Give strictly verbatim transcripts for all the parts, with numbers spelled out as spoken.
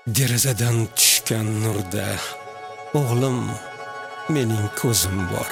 Derazadan tushgan nurda o'g'lim mening ko'zim bor.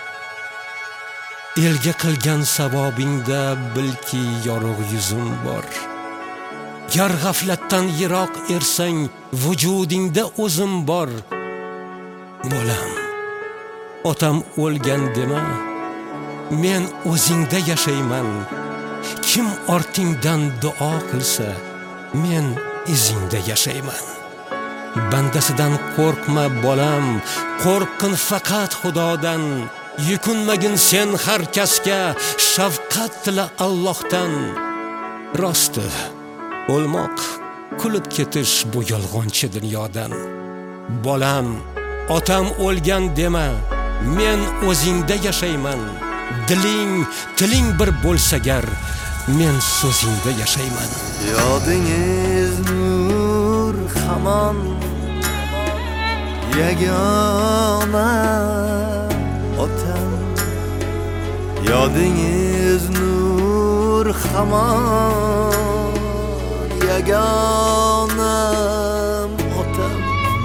Elga qilgan savobingda bilki yorug' yuzim bor. Gar g'aflatdan yiroq ersang vujudingda o'zim bor. Bolam, otam o'lgan dema, men o'zingda yashayman. Kim ortingdan duo qilsa, men izingda yashayman. Bandasidan qo'rqma bolam, qo'rqin faqat Xudodan. Yukunmagin sen har kasga, shafqat tila Allohdan. Rosti, o'lmoq, kulib ketish bu yolg'onchi dunyodan. Bolam, otam o'lgan dema, men o'zingda yashayman. Diling, tiling bir bo'lsa gar, men so'zingda yashayman. Yodingiz nur hamon yagona otam. Yodingiz nur hamon yagona otam.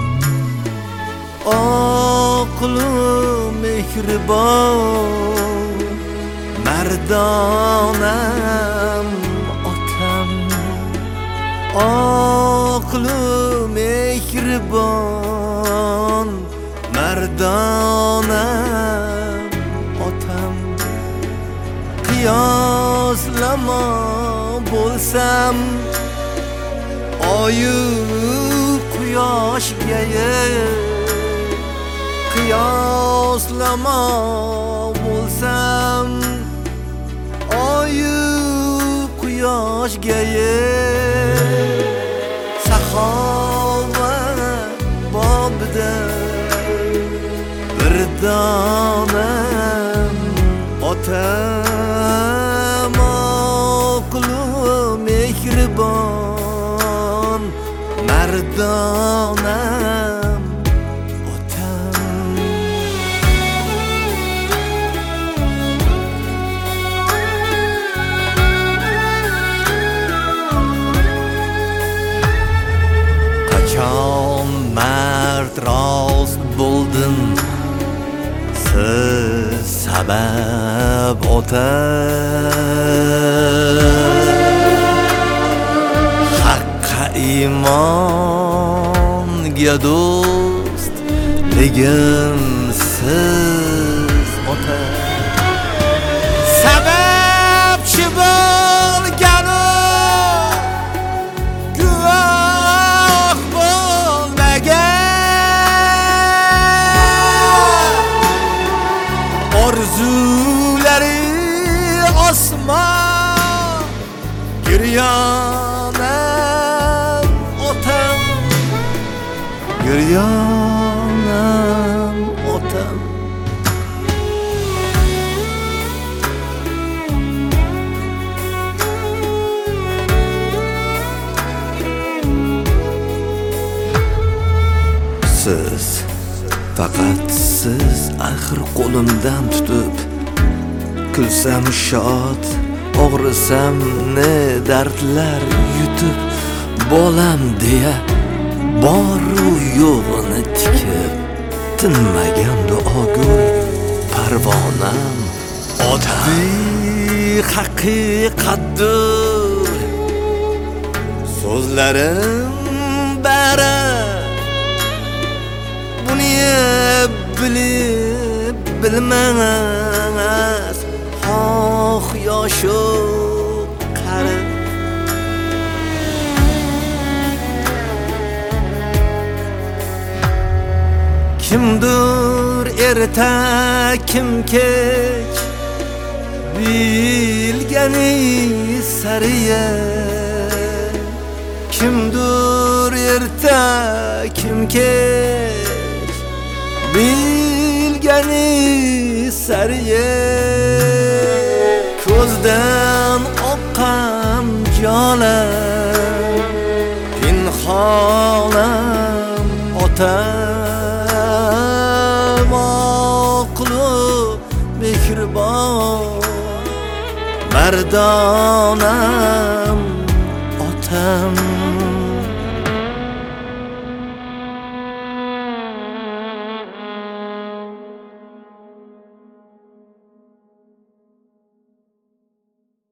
Oqlu mehribon mardonam otam. Oqlu mehribon mardonam otam. Qiyoslama bo'lsam oyu quyoshga, qiyoslama bo'lsam oyu quyoshga. Saxovat bobida bir donam otam. Oqlu mehribon mardonam otam. Qachon mard rost bo'ldim, siz sabab otam. Haqqa imonga do'st legim siz otam. Sababchi bo'lganu guvoh bo'lmagan. Orzulari osmon giryonam otam. Giryonam otam. Siz, faqat siz axir qo'limdan tutib, kulsam shod, og'risam ne dardlar yutib, bolam deya boru yo'g'ini tikib, tinmagan duogo'y parvonam oddiy haqiqatdir so'zlarim bari. Buni bilib bilmas xoh yoshu qari. Kimdir erta, kim kech bilgani sariya. Kimdir erta, kim kech bilgani sariya. Ko'zdan oqqan jolar pinhonam otam. Oqlu mehribon mardonam otam.